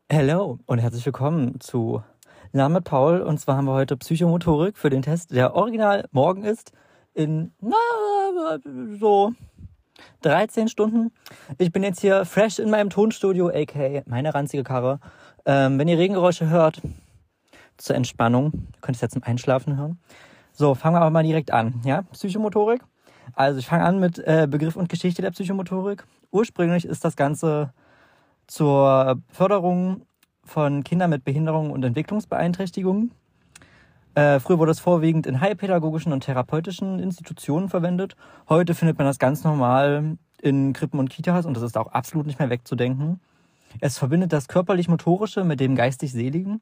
Hallo und herzlich willkommen zu Lärm mit Paul. Und zwar haben wir heute Psychomotorik für den Test, der original morgen ist in so 13 Stunden. Ich bin jetzt hier fresh in meinem Tonstudio, aka meine ranzige Karre. Wenn ihr Regengeräusche hört, zur Entspannung, ihr könnt es jetzt zum Einschlafen hören. So, fangen wir aber mal direkt an. Ja, Psychomotorik. Also ich fange an mit Begriff und Geschichte der Psychomotorik. Ursprünglich ist das Ganze zur Förderung von Kindern mit Behinderungen und Entwicklungsbeeinträchtigungen. Früher wurde es vorwiegend in heilpädagogischen und therapeutischen Institutionen verwendet. Heute findet man das ganz normal in Krippen und Kitas und das ist auch absolut nicht mehr wegzudenken. Es verbindet das körperlich-motorische mit dem geistig-seligen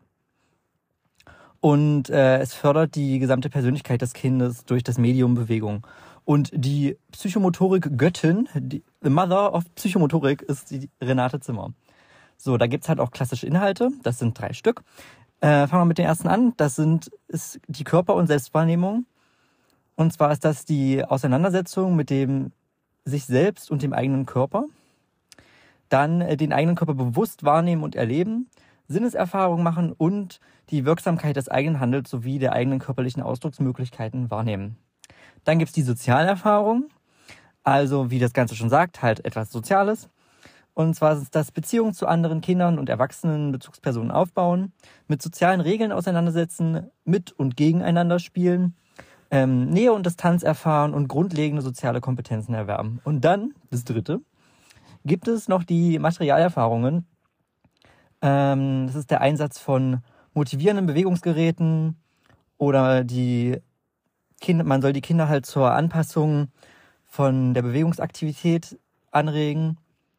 und es fördert die gesamte Persönlichkeit des Kindes durch das Medium Bewegung. Und die Psychomotorik-Göttin, the Mother of Psychomotorik, ist die Renate Zimmer. So, da gibt's halt auch klassische Inhalte, das sind 3 Stück. Fangen wir mit den ersten an, ist die Körper- und Selbstwahrnehmung. Und zwar ist das die Auseinandersetzung mit dem sich selbst und dem eigenen Körper. Dann den eigenen Körper bewusst wahrnehmen und erleben, Sinneserfahrung machen und die Wirksamkeit des eigenen Handels sowie der eigenen körperlichen Ausdrucksmöglichkeiten wahrnehmen. Dann gibt's die Sozialerfahrung, also wie das Ganze schon sagt, halt etwas Soziales. Und zwar ist das Beziehungen zu anderen Kindern und erwachsenen Bezugspersonen aufbauen, mit sozialen Regeln auseinandersetzen, mit und gegeneinander spielen, Nähe und Distanz erfahren und grundlegende soziale Kompetenzen erwerben. Und dann, das dritte, gibt es noch die Materialerfahrungen. Das ist der Einsatz von motivierenden Bewegungsgeräten oder man soll die Kinder halt zur Anpassung von der Bewegungsaktivität anregen.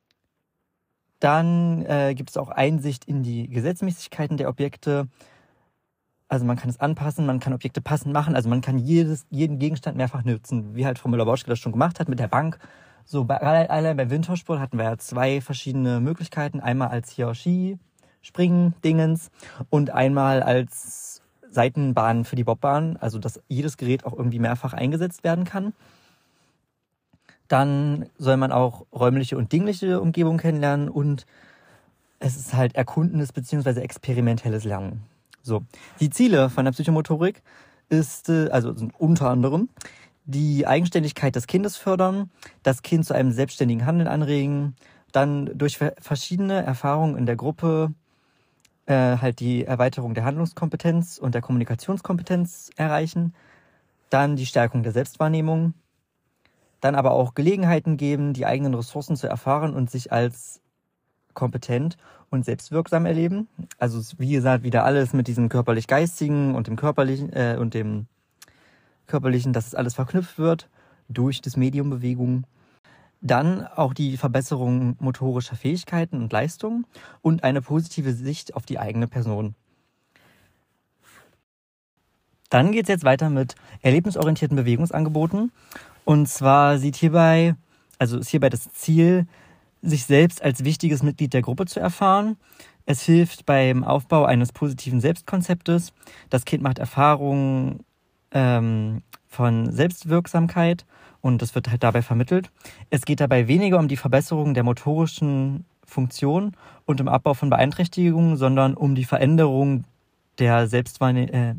Dann gibt es auch Einsicht in die Gesetzmäßigkeiten der Objekte. Also man kann es anpassen, man kann Objekte passend machen. Also man kann jeden Gegenstand mehrfach nutzen, wie halt Frau Müller-Bauschke das schon gemacht hat mit der Bank. So allein beim Windhorstsport hatten wir ja 2 verschiedene Möglichkeiten. Einmal als hier Skispringen-Dingens und einmal als Seitenbahn für die Bobbahn. Also dass jedes Gerät auch irgendwie mehrfach eingesetzt werden kann. Dann soll man auch räumliche und dingliche Umgebung kennenlernen und es ist halt erkundenes bzw. experimentelles Lernen. So, die Ziele von der Psychomotorik sind unter anderem die Eigenständigkeit des Kindes fördern, das Kind zu einem selbstständigen Handeln anregen, dann durch verschiedene Erfahrungen in der Gruppe halt die Erweiterung der Handlungskompetenz und der Kommunikationskompetenz erreichen, dann die Stärkung der Selbstwahrnehmung, dann aber auch Gelegenheiten geben, die eigenen Ressourcen zu erfahren und sich als kompetent und selbstwirksam erleben. Also wie gesagt, wieder alles mit diesem körperlich-geistigen und dem körperlichen, dass es alles verknüpft wird durch das Medium Bewegung. Dann auch die Verbesserung motorischer Fähigkeiten und Leistungen und eine positive Sicht auf die eigene Person. Dann geht es jetzt weiter mit erlebnisorientierten Bewegungsangeboten. Und zwar ist hierbei das Ziel, sich selbst als wichtiges Mitglied der Gruppe zu erfahren. Es hilft beim Aufbau eines positiven Selbstkonzeptes. Das Kind macht Erfahrungen von Selbstwirksamkeit und das wird halt dabei vermittelt. Es geht dabei weniger um die Verbesserung der motorischen Funktion und im Abbau von Beeinträchtigungen, sondern um die Veränderung der Selbstwahrnehmung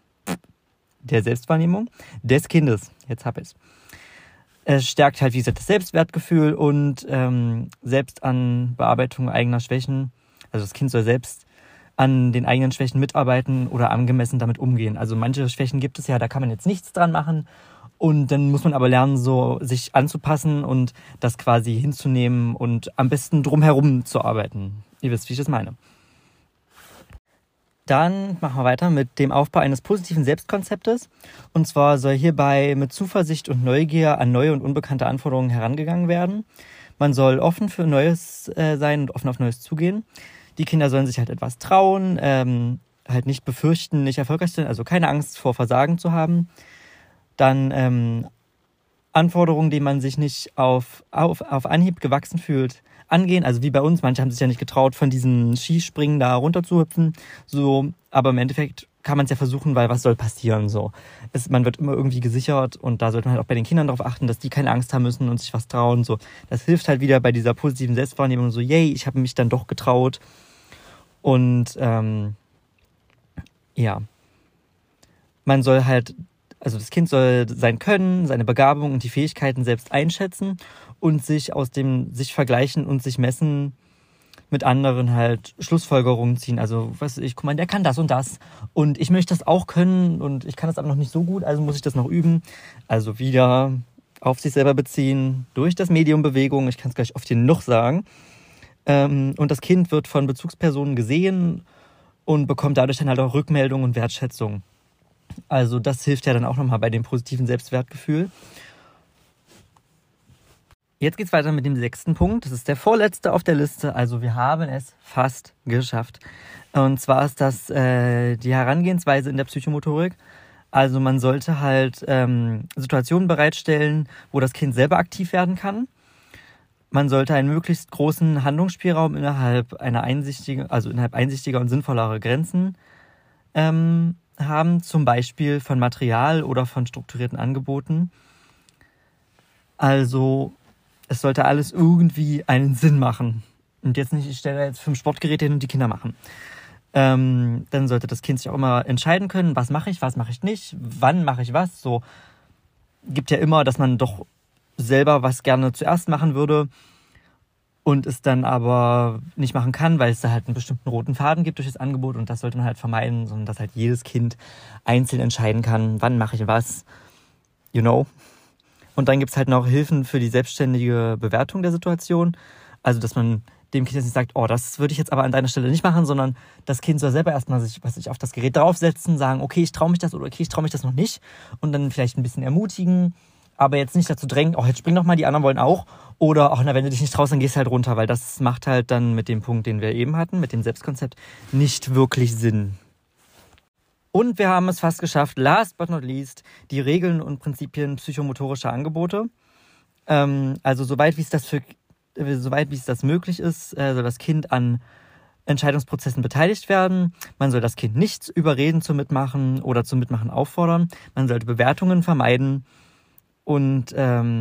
des Kindes. Jetzt hab ich's. Es stärkt halt, wie gesagt, das Selbstwertgefühl und selbst an Bearbeitung eigener Schwächen. Also das Kind soll selbst an den eigenen Schwächen mitarbeiten oder angemessen damit umgehen. Also manche Schwächen gibt es ja, da kann man jetzt nichts dran machen. Und dann muss man aber lernen, so sich anzupassen und das quasi hinzunehmen und am besten drumherum zu arbeiten. Ihr wisst, wie ich das meine. Dann machen wir weiter mit dem Aufbau eines positiven Selbstkonzeptes. Und zwar soll hierbei mit Zuversicht und Neugier an neue und unbekannte Anforderungen herangegangen werden. Man soll offen für Neues sein und offen auf Neues zugehen. Die Kinder sollen sich halt etwas trauen, halt nicht befürchten, nicht erfolgreich sein, also keine Angst vor Versagen zu haben. Dann Anforderungen, denen man sich nicht auf Anhieb gewachsen fühlt, angehen. Also wie bei uns, manche haben sich ja nicht getraut, von diesen Skispringen da runter zu hüpfen. So, aber im Endeffekt kann man es ja versuchen, weil was soll passieren? So, man wird immer irgendwie gesichert und da sollte man halt auch bei den Kindern darauf achten, dass die keine Angst haben müssen und sich was trauen. So, das hilft halt wieder bei dieser positiven Selbstwahrnehmung. So, yay, ich habe mich dann doch getraut. Und ja, man soll halt, also das Kind soll sein Können, seine Begabung und die Fähigkeiten selbst einschätzen und sich aus dem sich vergleichen und sich messen mit anderen halt Schlussfolgerungen ziehen. Also, was weiß ich, guck mal, der kann das und das und ich möchte das auch können und ich kann das aber noch nicht so gut, also muss ich das noch üben. Also wieder auf sich selber beziehen, durch das Medium Bewegung, ich kann es gleich oft genug sagen. Und das Kind wird von Bezugspersonen gesehen und bekommt dadurch dann halt auch Rückmeldung und Wertschätzung. Also das hilft ja dann auch nochmal bei dem positiven Selbstwertgefühl. Jetzt geht's weiter mit dem 6. Punkt. Das ist der vorletzte auf der Liste. Also wir haben es fast geschafft. Und zwar ist das die Herangehensweise in der Psychomotorik. Also man sollte halt Situationen bereitstellen, wo das Kind selber aktiv werden kann. Man sollte einen möglichst großen Handlungsspielraum innerhalb einsichtiger und sinnvollerer Grenzen haben, zum Beispiel von Material oder von strukturierten Angeboten. Also es sollte alles irgendwie einen Sinn machen. Und jetzt nicht, ich stelle da jetzt 5 Sportgeräte hin und die Kinder machen. Dann sollte das Kind sich auch immer entscheiden können, was mache ich nicht, wann mache ich was. So gibt ja immer, dass man doch selber was gerne zuerst machen würde und es dann aber nicht machen kann, weil es da halt einen bestimmten roten Faden gibt durch das Angebot und das sollte man halt vermeiden, sondern dass halt jedes Kind einzeln entscheiden kann, wann mache ich was, you know. Und dann gibt es halt noch Hilfen für die selbstständige Bewertung der Situation, also dass man dem Kind jetzt nicht sagt, oh, das würde ich jetzt aber an deiner Stelle nicht machen, sondern das Kind soll selber erstmal sich auf das Gerät draufsetzen, sagen, okay, ich traue mich das oder okay, ich traue mich das noch nicht und dann vielleicht ein bisschen ermutigen, aber jetzt nicht dazu drängen, oh, jetzt spring doch mal, die anderen wollen auch. Oder, ach, na, wenn du dich nicht traust, dann gehst du halt runter, weil das macht halt dann mit dem Punkt, den wir eben hatten, mit dem Selbstkonzept, nicht wirklich Sinn. Und wir haben es fast geschafft, last but not least, die Regeln und Prinzipien psychomotorischer Angebote. Also soweit wie es das möglich ist, soll das Kind an Entscheidungsprozessen beteiligt werden. Man soll das Kind nicht überreden zum Mitmachen oder zum Mitmachen auffordern. Man sollte Bewertungen vermeiden. Und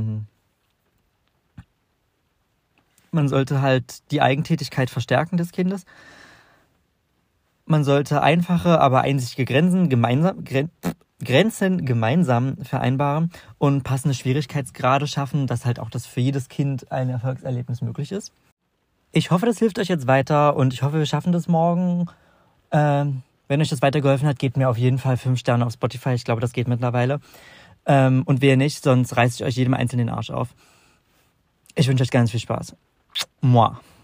man sollte halt die Eigentätigkeit verstärken des Kindes. Man sollte einfache, aber einsichtige Grenzen gemeinsam vereinbaren und passende Schwierigkeitsgrade schaffen, dass halt auch das für jedes Kind ein Erfolgserlebnis möglich ist. Ich hoffe, das hilft euch jetzt weiter und ich hoffe, wir schaffen das morgen. Wenn euch das weitergeholfen hat, gebt mir auf jeden Fall 5 Sterne auf Spotify. Ich glaube, das geht mittlerweile. Und wer nicht, sonst reiße ich euch jedem einzelnen den Arsch auf. Ich wünsche euch ganz viel Spaß. Moi.